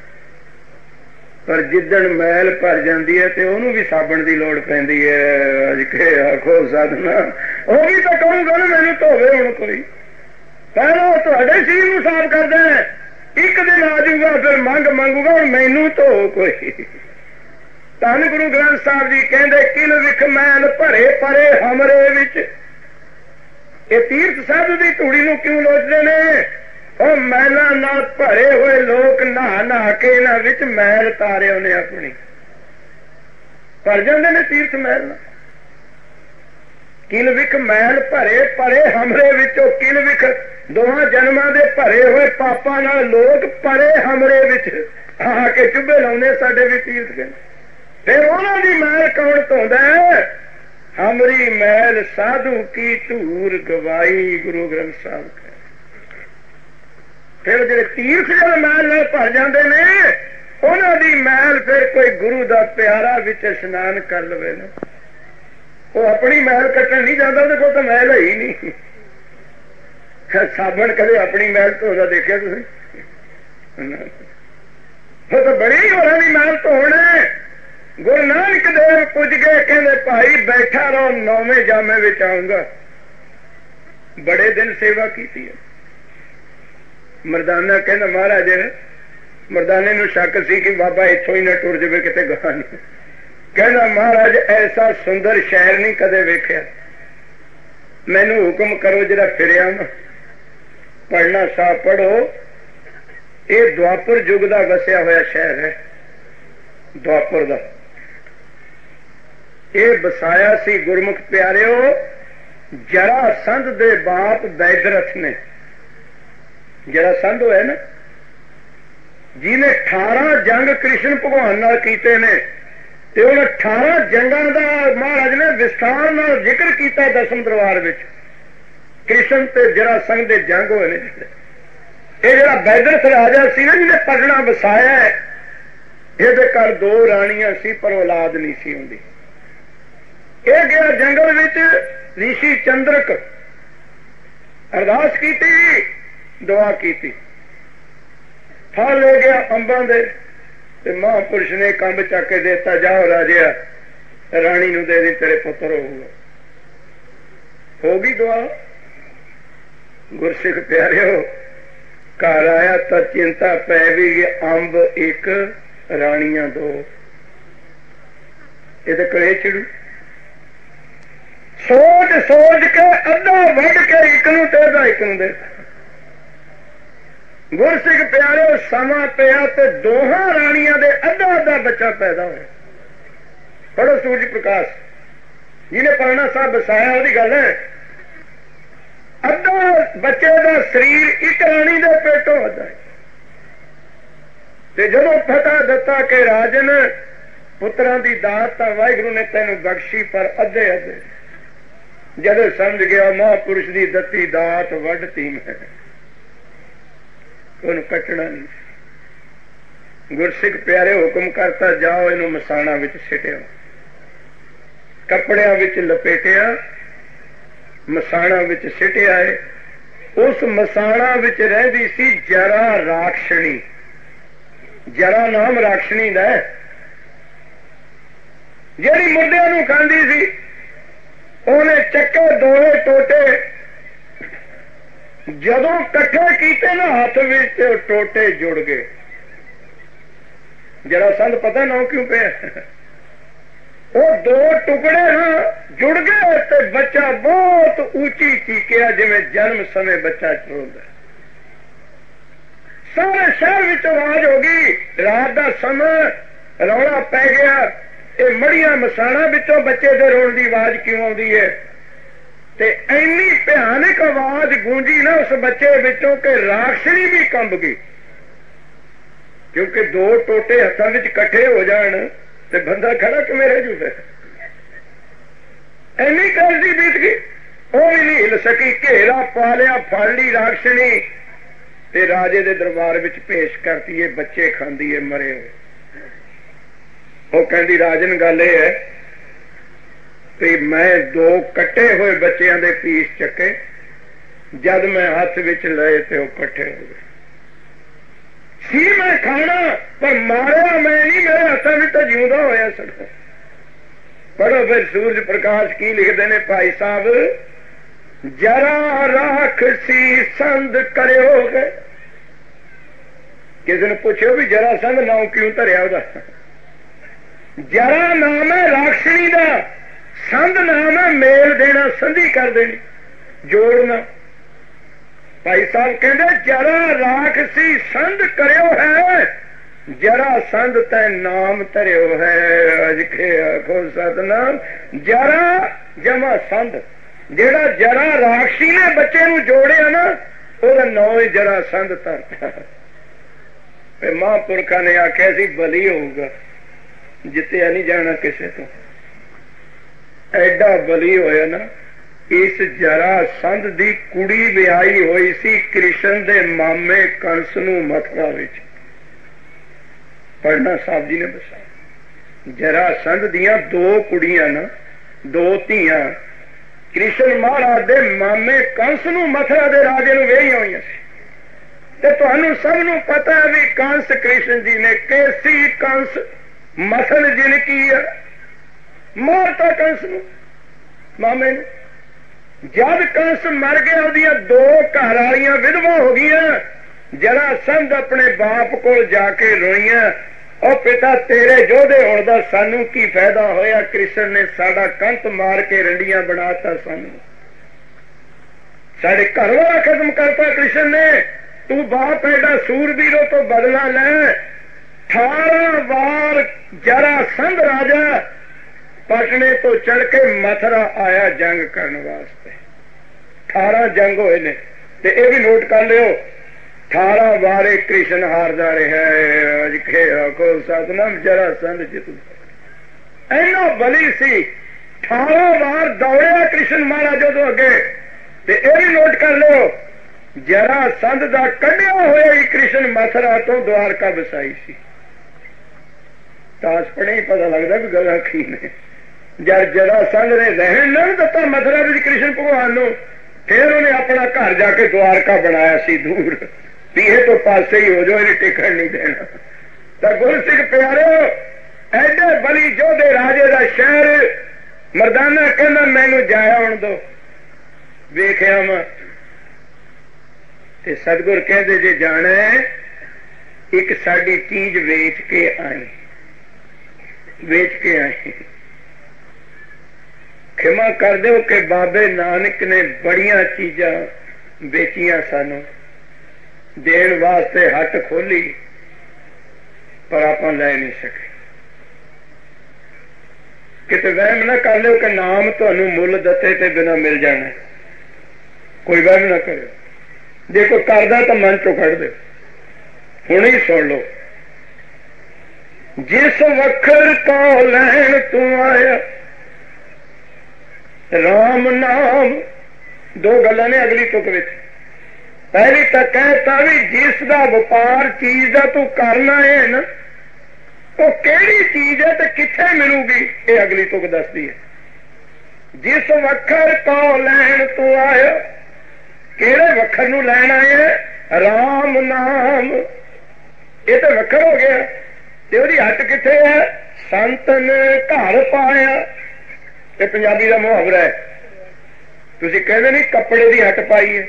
ਪਰ ਜਿੱਦਣ ਮੈਲ ਭਰ ਜਾਂਦੀ ਹੈ ਤੇ ਉਹਨੂੰ ਵੀ ਸਾਬਣ ਦੀ ਲੋੜ ਪੈਂਦੀ ਹੈ ਅੱਜ ਕੇ ਆਖੋ ਸਾਧਨਾ ਉਹ ਵੀ ਤਾਂ ਕਹੂੰਗਾ ਨਾ ਮੈਨੂੰ ਧੋਵੇ ਹੁਣ ਕੋਈ ਪਹਿਲਾਂ ਤੁਹਾਡੇ ਸਰੀਰ ਨੂੰ ਸਾਫ਼ ਕਰਦਾ ਹੈ ਇੱਕ ਦਿਨ ਆ ਜਾਊਗਾ ਫਿਰ ਮੰਗ ਮੰਗੂਗਾ ਹੁਣ ਮੈਨੂੰ ਧੋ ਕੋਈ ਧੰਨ ਗੁਰੂ ਗ੍ਰੰਥ ਸਾਹਿਬ ਜੀ ਕਹਿੰਦੇ ਕਿਲ ਵਿਖ ਮੈਲ ਭਰੇ ਪਰੇ ਹਮਰੇ ਵਿੱਚ ਇਹ ਤੀਰਥ ਸਾਧੂ ਦੀ ਧੂੜੀ ਨੂੰ ਕਿਉਂ ਲੋਚਦੇ ਨੇ ਉਹ ਮੈਲਾਂ ਨਾਲ ਭਰੇ ਹੋਏ ਲੋਕ ਨਹਾ ਨਹਾ ਕੇ ਇਹਨਾਂ ਵਿੱਚ ਮੈਲ ਤਾਰੇ ਉਹਨੇ ਆਪਣੀ ਭਰ ਜਾਂਦੇ ਨੇ ਤੀਰਥ ਮੈਲ ਨਾਲ ਕਿਲ ਵਿਖ ਮੈਲ ਭਰੇ ਪਰੇ ਹਮਰੇ ਵਿੱਚੋਂ ਕਿਲ ਵਿਖ ਦੋਹਾਂ ਜਨਮਾਂ ਦੇ ਭਰੇ ਹੋਏ ਪਾਪਾਂ ਨਾਲ ਲੋਕ ਪਰੇ ਹਮਰੇ ਵਿੱਚ ਆ ਕੇ ਚੁੱਭੇ ਲਾਉਂਦੇ ਸਾਡੇ ਵੀ ਤੀਰਥ ਕੇ ਫਿਰ ਉਹਨਾਂ ਦੀ ਮੈਲ ਕੌਣ ਧੋਂਦਾ ਹਮਰੀ ਮੈਲ ਸਾਧੂ ਕੀ ਧੂਰ ਗਵਾਈ ਗੁਰੂ ਗ੍ਰੰਥ ਸਾਹਿਬ ਫਿਰ ਜਿਹੜੇ ਤੀਰਥ ਜਦ ਮੈਲ ਨਾਲ ਭਰ ਜਾਂਦੇ ਨੇ ਉਹਨਾਂ ਦੀ ਮੈਲ ਫਿਰ ਕੋਈ ਗੁਰੂ ਦਾ ਪਿਆਰਾ ਵਿੱਚ ਇਸ਼ਨਾਨ ਕਰ ਲਵੇ ਨਾ ਉਹ ਆਪਣੀ ਮੈਲ ਕੱਟਣ ਨਹੀਂ ਜਾਂਦਾ ਉਹਦੇ ਕੋਲ ਤਾਂ ਮੈਲ ਹੈ ਹੀ ਨਹੀਂ ਸਾਬਣ ਕਦੇ ਆਪਣੀ ਮੈਲ ਧੋਦਾ ਦੇਖਿਆ ਤੁਸੀਂ ਉਹ ਤਾਂ ਬੜੀ ਹੋਰਾਂ ਦੀ ਮੈਲ ਧੋਣਾ ਗੁਰੂ ਨਾਨਕ ਦੇਵ ਪੁੱਜ ਕੇ ਕਹਿੰਦੇ ਭਾਈ ਬੈਠਾ ਰਹੋ ਨੌਵੇਂ ਜਾਮੇ ਵਿੱਚ ਆਊਂਗਾ ਬੜੇ ਦਿਨ ਸੇਵਾ ਕੀਤੀ ਹੈ ਮਰਦਾਨਾ ਕਹਿੰਦਾ ਮਹਾਰਾਜ ਮਰਦਾਨੇ ਨੂੰ ਸ਼ੱਕ ਸੀ ਕਿ ਬਾਬਾ ਇੱਥੋਂ ਹੀ ਨਾ ਟੁਰ ਜਾਵੇ ਕਿਤੇ ਗਾਹ ਨਹੀਂ ਕਹਿੰਦਾ ਮਹਾਰਾਜ ਐਸਾ ਸੁੰਦਰ ਸ਼ਹਿਰ ਨਹੀਂ ਕਦੇ ਵੇਖਿਆ ਮੈਨੂੰ ਹੁਕਮ ਕਰੋ ਜਿਹੜਾ ਫਿਰਿਆ ਨਾ ਪੜ੍ਹਨਾ ਸਾਹਿਬ ਪੜ੍ਹੋ ਇਹ ਦੁਆਪਰ ਯੁੱਗ ਦਾ ਵਸਿਆ ਹੋਇਆ ਸ਼ਹਿਰ ਹੈ ਦੁਆਪਰ ਦਾ ਇਹ ਵਸਾਇਆ ਸੀ ਗੁਰਮੁਖ ਪਿਆਰਿਓ ਜਰਾਸੰਧ ਦੇ ਬਾਪ ਬੈਦਰਥ ਨੇ ਜਰਾਸੰਧ ਹੋਇਆ ਨਾ ਜਿਹਨੇ ਅਠਾਰਾਂ ਜੰਗ ਕ੍ਰਿਸ਼ਨ ਭਗਵਾਨ ਨਾਲ ਕੀਤੇ ਨੇ ਤੇ ਉਹ ਅਠਾਰਾਂ ਜੰਗਾਂ ਦਾ ਮਹਾਰਾਜ ਨੇ ਵਿਸਥਾਰ ਨਾਲ ਜ਼ਿਕਰ ਕੀਤਾ ਦਸਮ ਦਰਬਾਰ ਵਿੱਚ ਕ੍ਰਿਸ਼ਨ ਤੇ ਜਰਾਸੰਧ ਦੇ ਜੰਗ ਹੋਏ ਨੇ ਇਹ ਜਿਹੜਾ ਬੈਦਰਥ ਰਾਜਾ ਸੀ ਨਾ ਜਿਹਨੇ ਪਟਨਾ ਵਸਾਇਆ ਇਹਦੇ ਘਰ ਦੋ ਰਾਣੀਆਂ ਸੀ ਪਰ ਔਲਾਦ ਨਹੀਂ ਸੀ ਹੁੰਦੀ ਇਹ ਗਿਆ ਜੰਗਲ ਵਿੱਚ ਰਿਸ਼ੀ ਚੰਦਰਕ ਅਰਦਾਸ ਕੀਤੀ ਦੁਆ ਕੀਤੀ ਫਲ ਲੈ ਗਿਆ ਅੰਬਾਂ ਦੇ ਤੇ ਮਹਾਂਪੁਰਸ਼ ਨੇ ਕੰਬ ਚੱਕ ਕੇ ਦੇਤਾ ਜਾਓ ਰਾਜਿਆ ਰਾਣੀ ਨੂੰ ਦੇ ਦੇ ਤੇਰੇ ਪੁੱਤਰ ਹੋਊਗਾ ਹੋ ਗਈ ਦੁਆ ਗੁਰਸਿੱਖ ਪਿਆਰਿਓ ਘਰ ਆਇਆ ਤਾਂ ਚਿੰਤਾ ਪੈ ਵੀ ਅੰਬ ਇੱਕ ਰਾਣੀਆਂ ਦੋ ਇਹਦੇ ਕਲੇ ਚਿੜੂ ਸੋਚ ਸੋਚ ਕੇ ਅੱਧਾ ਵੱਢ ਕੇ ਇੱਕ ਨੂੰ ਤੇ ਅੱਧਾ ਇੱਕ ਨੂੰ ਦੇ ਗੁਰਸਿੱਖ ਪਿਆਰਿਓ ਸਮਾਂ ਪਿਆ ਤੇ ਦੋਹਾਂ ਰਾਣੀਆਂ ਦੇ ਅੱਧਾ ਅੱਧਾ ਬੱਚਾ ਪੈਦਾ ਹੋਇਆ ਪੜੋ ਸੂਰਜ ਪ੍ਰਕਾਸ਼ ਜਿਹਨੇ ਪੜਨਾ ਸਾਹਿਬ ਵਸਾਇਆ ਉਹਦੀ ਗੱਲ ਹੈ ਅੱਧਾ ਬੱਚੇ ਦਾ ਸਰੀਰ ਇੱਕ ਰਾਣੀ ਦੇ ਪੇਟੋਂ ਹੁੰਦਾ ਤੇ ਜਦੋਂ ਪਤਾ ਦਿੱਤਾ ਕਿ ਰਾਜਨ ਪੁੱਤਰਾਂ ਦੀ ਦਾਤ ਤਾਂ ਵਾਹਿਗੁਰੂ ਨੇ ਤੈਨੂੰ ਬਖਸ਼ੀ ਪਰ ਅੱਧੇ ਅੱਧੇ ਜਦੋਂ ਸਮਝ ਗਿਆ ਮਹਾਂਪੁਰਸ਼ ਦੀ ਦਿੱਤੀ ਦਾਤ ਵੱਢਤੀ ਮੈਂ ਉਹਨੂੰ ਕੱਟਣਾ ਨਹੀਂ ਗੁਰਸਿੱਖ ਪਿਆਰੇ ਹੁਕਮ ਕਰਤਾ ਜਾਓ ਇਹਨੂੰ ਮਸਾਣਾ ਵਿੱਚ ਸਿੱਟਿਓ ਕੱਪੜਿਆਂ ਵਿੱਚ ਲਪੇਟਿਆ ਮਸਾਣਾ ਵਿੱਚ ਸਿੱਟਿਆ ਹੈ ਉਸ ਮਸਾਣਾ ਵਿੱਚ ਰਹਿੰਦੀ ਸੀ ਜਰਾ ਰਾਖਸ਼ਣੀ ਜਰਾ ਨਾਮ ਰਾਖਸ਼ਣੀ ਦਾ ਜਿਹੜੀ ਮੁੰਡਿਆਂ ਨੂੰ ਖਾਂਦੀ ਸੀ ਉਹਨੇ ਚੱਕੇ ਦੋਵੇਂ ਟੋਟੇ ਜਦੋਂ ਇਕੱਠੇ ਕੀਤੇ ਨਾ ਹੱਥ ਵਿੱਚ ਟੋਟੇ ਜੁੜ ਗਏ ਜਰਾ ਸੰਦ ਪਤਾ ਨਾ ਕਿਉਂ ਪਿਆ ਉਹ ਦੋ ਟੁਕੜੇ ਹਾਂ ਜੁੜ ਗਏ ਤੇ ਬੱਚਾ ਬਹੁਤ ਉੱਚੀ ਚੀਕਿਆ ਜਿਵੇਂ ਜਨਮ ਸਮੇਂ ਬੱਚਾ ਚਰੋਂਦਾ ਸਾਰੇ ਸ਼ਹਿਰ ਵਿੱਚ ਆਵਾਜ਼ ਹੋ ਗਈ ਰਾਤ ਦਾ ਸਮਾਂ ਰੌਲਾ ਪੈ ਗਿਆ ਇਹ ਮੜੀਆਂ ਮਸਾਣਾ ਵਿੱਚੋਂ ਬੱਚੇ ਦੇ ਰੋਣ ਦੀ ਆਵਾਜ਼ ਕਿਉਂ ਆਉਂਦੀ ਹੈ ਤੇ ਇੰਨੀ ਭਿਆਨਕ ਆਵਾਜ਼ ਗੂੰਜੀ ਨਾ ਉਸ ਬੱਚੇ ਵਿੱਚੋਂ ਕਿ ਰਾਖਸ਼ਣੀ ਵੀ ਕੰਬ ਗਈ ਕਿਉਂਕਿ ਦੋ ਟੋਟੇ ਹੱਥਾਂ ਵਿੱਚ ਇਕੱਠੇ ਹੋ ਜਾਣ ਤੇ ਬੰਦਾ ਖੜਾ ਕਿਵੇਂ ਰਹਿ ਜੂ ਫਿਰ ਇੰਨੀ ਕਾਲਜੀ ਬੀਤ ਗਈ ਉਹ ਵੀ ਨਹੀਂ ਹਿਲ ਸਕੀ ਘੇਰਾ ਪਾ ਲਿਆ ਫੜ ਲਈ ਰਾਖਸ਼ਣੀ ਤੇ ਰਾਜੇ ਦੇ ਦਰਬਾਰ ਵਿੱਚ ਪੇਸ਼ ਕਰਤੀ ਇਹ ਬੱਚੇ ਖਾਂਦੀ ਹੈ ਮਰੇ ਹੋਏ वो कहती राजन गल यह है कि मैं दो कट्टे हुए बच्चों के पीस चके, जद मैं हाथ विच लए तो वो कट्ठे हो गए सी। मैं खाना पर मारिया मैं नहीं, मेरे हाथों में तो जिंदा होया सकता। पढ़ो फिर सूरज प्रकाश की लिखते ने भाई साहब, जरा राख सी संद करो गए। किसी ने पूछो भी जरा संद नाम क्यों धरिया ਉਹਦਾ? जरा नाम है राक्षणी का, संद नाम है मेल देना, संधि कर देनी, जोड़ना। भाई साहब कहते जरा राख सी संद करो है, जरा संद तै नाम धरियो है। अज के आखो सतनाम। जरा जमा संद, जेड़ा जरा राक्षी ने बच्चे नूं जोड़िया ना, ਉਹਦਾ नाम ही जरा संद धरता। महापुरखा ने आख्या सी बली होगा, जितया नहीं जाना किसी तो। एडा बली होया ना, इस जरा संद दी कुड़ी विआही हुई सी कृष्ण दे मामे कंस नूं मथुरा विच। पढ़ना साहब जी ने दसा जरा संद दियां दो कुड़ियां ना, दो धियां कृष्ण महाराज दे मामे कंस नूं मथुरा दे राजे नूं वेहियां होईयां सी। ते तुहानूं सब नूं पता है भी कंस कृष्ण जी ने केसी कंस मसल जिन की है, मारता कंस नूं मामे ने। जब कंस मर गया उहदियां दो घर वालियां विधवा हो गई। जरा संद अपने बाप को जाके रोईयां, और पिता तेरे जोधे होण दा सानू की फायदा होया, कृष्ण ने साडा कंत मार के रंडियां बनाता, सानू साडे घर वाला खत्म करता कृष्ण ने। तू बाप एडा सूरबीरों तो बदला ले। अठारह बार जरा संद राजा पटने तो चढ़ के मथुरा आया जंग करने वास्ते। अठारह जंग होए ने, ते ये भी नोट कर लियो, अठारह बारे कृष्ण हारदा रहा है। अज के आखो सतनाम जरा संद जित इना बली सी, अठारह बार दौड़िया कृष्ण महाराज जो अगे। ते ये भी नोट कर लो, जरा संद दा कढ़िया होया ही कृष्ण मथुरा तो द्वारका बसाई सी। तास पढ़े ही पता लगता भी गल आखी ने। जब जरा संद ने रहन न दिता मथुरा में कृष्ण भगवान नूं, फिर उन्हें अपना घर जाके द्वारका बनाया सी दूर, पीए तो पासे ही हो जाओ, इन्हें टिकट नहीं देना। तो गुरु सिख प्यारो, एडे बली जोधे राजे का शहर मरदाना कहना मैनू जाया होण दो, वेख्या वा। ते सतगुर कहते जे जाना है, एक साडी चीज वेच के आई, वेच के आई। खिमा कर दो कि बाबे नानक ने बड़िया चीजा बेचिया सानू देन वास्ते, हट खोली पर आप लै नहीं सके। किते वहम ना कर लो कि नाम तुहानू मुल दते ते बिना मिल जाना, कोई वहम ना करो। जे कोई करदा तो मन चो कढ़ दे। हुण ही सुन लो, जिस वखर तो लैन तू आया राम नाम, दो गल्लां ने अगली तुक विच। पहली तो कहता भी जिसका व्यापार चीज का तू करना है ना, वो केड़ी चीज है तो किथे मिलूगी, ये अगली तुक दसदी है। जिस वखर तो लैन तू आया, केड़े वखर नू लैन आए? राम नाम। ये तो वखर हो गया, ते ओदी हट किथे है? संतन घर पाया। ये पंजाबी का मुहावरा है। तुसी कहते नहीं कपड़े की हट पाई है,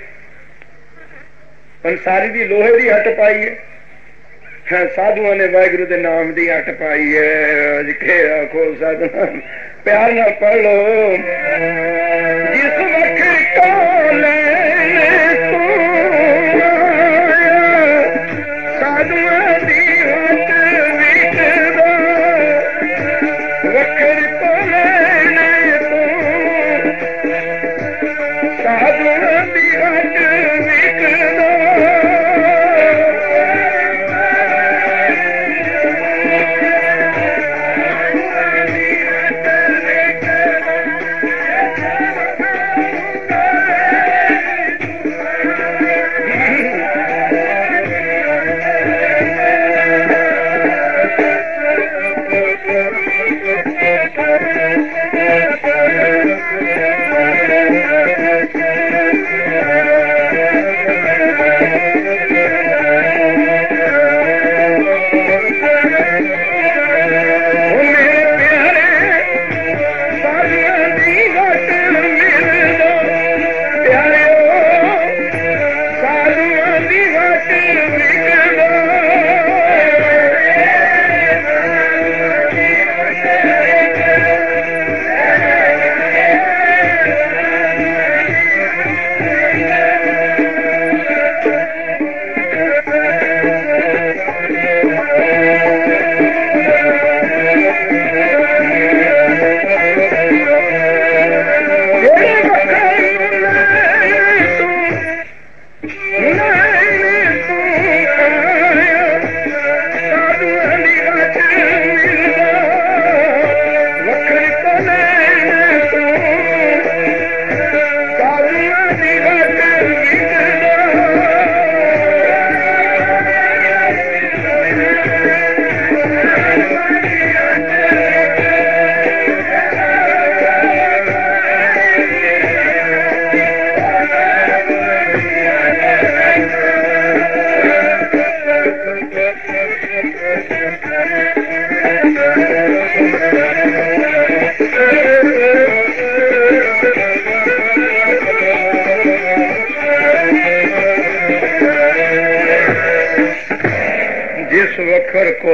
पंसारी की लोहे की हट पाई है, हाँ साधुआ ने वाहिगुरु के नाम की हट पाई है। अज के आखो सतनाम, प्यार ना पढ़ लो। जिस वक्त को लैन तू साधुआ दी हट विकदा, वखर को लैन तू साधुआ दी हट विकदा।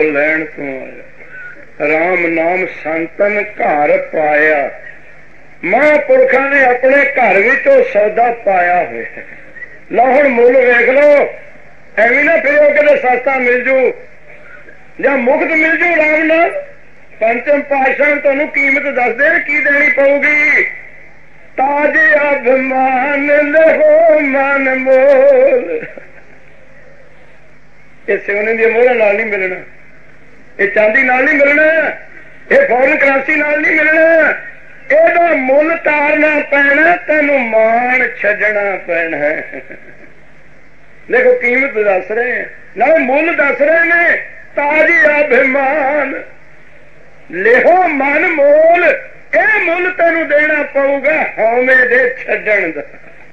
लैन तू आया। राम नाम संतन घर पाया। महापुरखा ने अपने घर विचों सौदा पाया हुआ। लो हुण मुल वेख लो, एवं ना फिरो कि सस्ता मिल जू या मुफ्त मिल जू राम नाल। पंचम पातशाह तुहानू कीमत दस दे की देनी पऊगी। ताज अभिमान लहो मन मोल। ये सोने दी मोहर नाल नहीं मिलना, ये चांदी नाल नहीं मिलना, ये फॉरेन करंसी नाल नहीं मिलना। एदा मुल तारना पैना, तेनू मान छड्डना पैना है। देखो कीमत दस रहे हैं, ना मुल दस रहे ने। ताजी अभिमान लेहो मन मोल, ए मुल तेनू देना पऊगा हौमे दे छड्डण दा।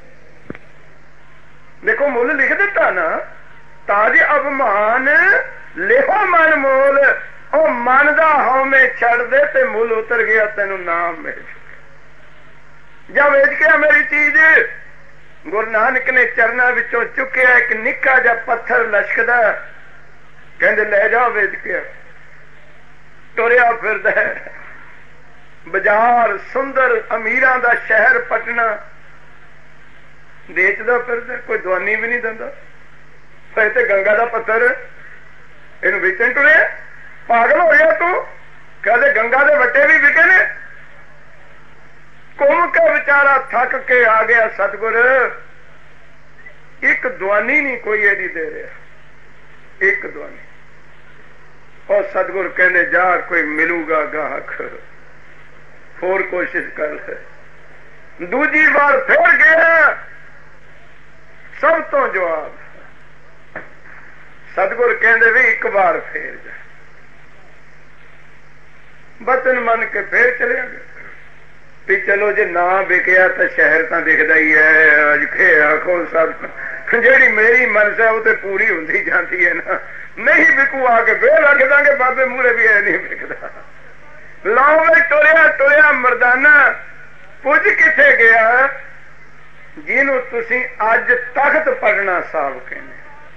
देखो मुल लिख दिता ना, ताजी अभिमान लेहो मन मोल। ओ मन दा हौमे छड़ दे ते मुल उतर गया, तेनू नाम मिल जा वेच के मेरी चीज। गुरु नानक ने चरना विचों चुकिया एक निक्का जा पत्थर लशकदा, कहंदे ले जा वेच के। तुरिया फिरदा बाजार सुंदर अमीरां दा शहर पटना, बेचदा फिरदा, कोई दवानी भी नहीं दिंदा। फिर ते गंगा दा पत्थर इनू बेचण तुरिया। पागल हो गया तू? कहते गंगा दे वट्टे भी बिके ने। घूम के बेचारा थक के आ गया सतगुर, एक दवानी नहीं कोई एदी दे रहा, एक दवानी। और सतगुर कहने जा कोई मिलूगा गाहक, होर कोशिश कर। दूजी बार फिर गया, सब तो जवाब। सतगुर कहते भी एक बार फिर जा। बचन मन के फिर चले गए भी चलो जे ना बिकया तो शहर तो दिखता ही है। अज खे आखो सब जी मेरी मनसा है वो तो पूरी होती जाती है ना। नहीं बिकू आके फिर रख देंगे बाबे मूहरे भी है नहीं बिकता। लाओ में तुरिया तुरिया मरदाना पुज किथे गया जिन्हों तुसी अज तख्त पढ़ना साहब कहने।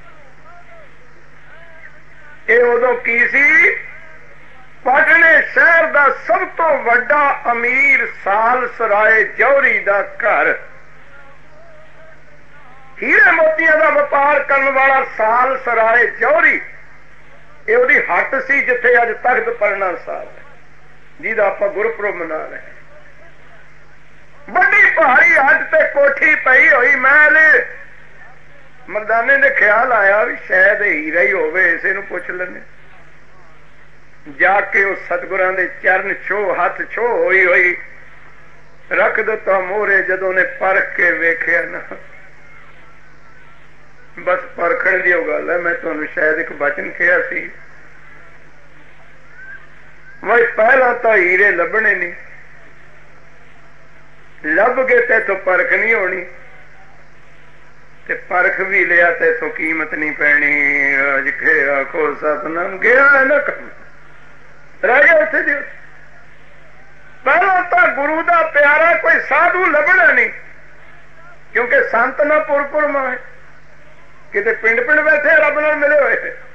ये उदों की सी, पटने शहर का सब तो वड्डा अमीर साल सराय जौहरी का घर, हीरे मोतिया का व्यापार करने वाला साल सराय जौहरी, ये उसकी हट सी जिथे अज तख्त पढ़ना साहब जिहदा आपां गुरपुरब मना रहे हैं। बड़ी भारी हट ते कोठी पई होई महल। मर्दाने ने ख्याल आया भी शायद हीरा ही होवे, इसे नूं पुछ लैंदे। जाके उस सतगुरां दे चरण छो हथ छो होई होई रख दिता मोहरे। जदों ने परख के वेख्या ना, बस परखण दी गल है। मैं तुहानूं शायद एक वचन कहा सी, वही पहला तो हीरे लभने नहीं, लभ गए ते तो परख नहीं होनी, ते परख भी लिया ते तो कीमत नहीं पैनी। अज के आखो सतनाम गया है ना कम रह गया उत्थे जी। पहला तो गुरु का प्यारा कोई साधु लभना नहीं, क्योंकि संत ना पुरपुर माए किते पिंड पिंड बैठे रब नाल मिले हुए।